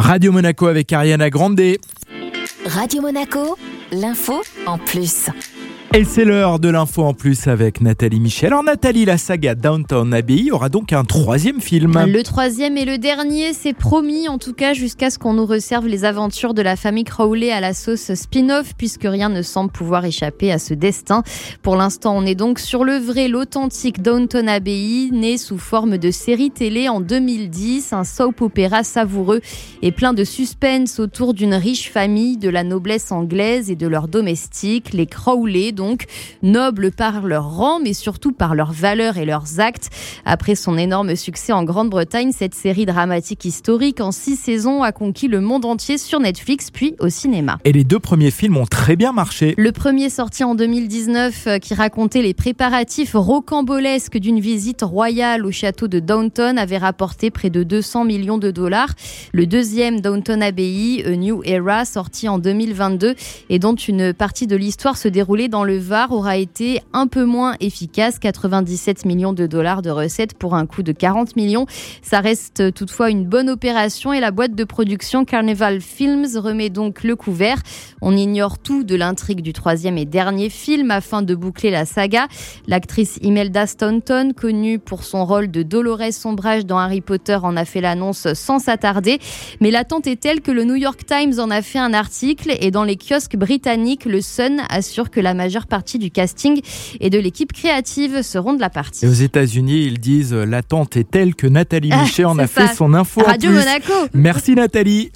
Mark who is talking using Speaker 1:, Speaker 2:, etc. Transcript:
Speaker 1: Radio Monaco avec Ariana Grande.
Speaker 2: Radio Monaco, l'info en plus.
Speaker 1: Et c'est l'heure de l'info en plus avec Nathalie Michel. Alors Nathalie, la saga Downton Abbey aura donc un troisième film.
Speaker 3: Le troisième et le dernier, c'est promis en tout cas jusqu'à ce qu'on nous resserve les aventures de la famille Crowley à la sauce spin-off puisque rien ne semble pouvoir échapper à ce destin. Pour l'instant, on est donc sur le vrai, l'authentique Downton Abbey, né sous forme de série télé en 2010, un soap-opéra savoureux et plein de suspense autour d'une riche famille de la noblesse anglaise et de leurs domestiques, les Crowley, donc nobles par leur rang mais surtout par leurs valeurs et leurs actes. Après son énorme succès en Grande-Bretagne, cette série dramatique historique en 6 saisons a conquis le monde entier sur Netflix puis au cinéma.
Speaker 1: Et les 2 premiers films ont très bien marché.
Speaker 3: Le premier sorti en 2019 qui racontait les préparatifs rocambolesques d'une visite royale au château de Downton avait rapporté près de 200 millions de dollars. Le deuxième, Downton Abbey, A New Era, sorti en 2022 et dont une partie de l'histoire se déroulait dans le Var, aura été un peu moins efficace, 97 millions de dollars de recettes pour un coût de 40 millions. Ça reste toutefois une bonne opération et la boîte de production Carnival Films remet donc le couvert. On ignore tout de l'intrigue du troisième et dernier film afin de boucler la saga. L'actrice Imelda Staunton, connue pour son rôle de Dolores Sombrage dans Harry Potter, en a fait l'annonce sans s'attarder. Mais l'attente est telle que le New York Times en a fait un article et dans les kiosques britanniques, le Sun assure que la majeure partie du casting et de l'équipe créative seront de la partie.
Speaker 1: Et aux États-Unis, ils disent l'attente est telle que Nathalie Michel en a fait son info en
Speaker 3: Radio
Speaker 1: plus.
Speaker 3: Monaco.
Speaker 1: Merci Nathalie.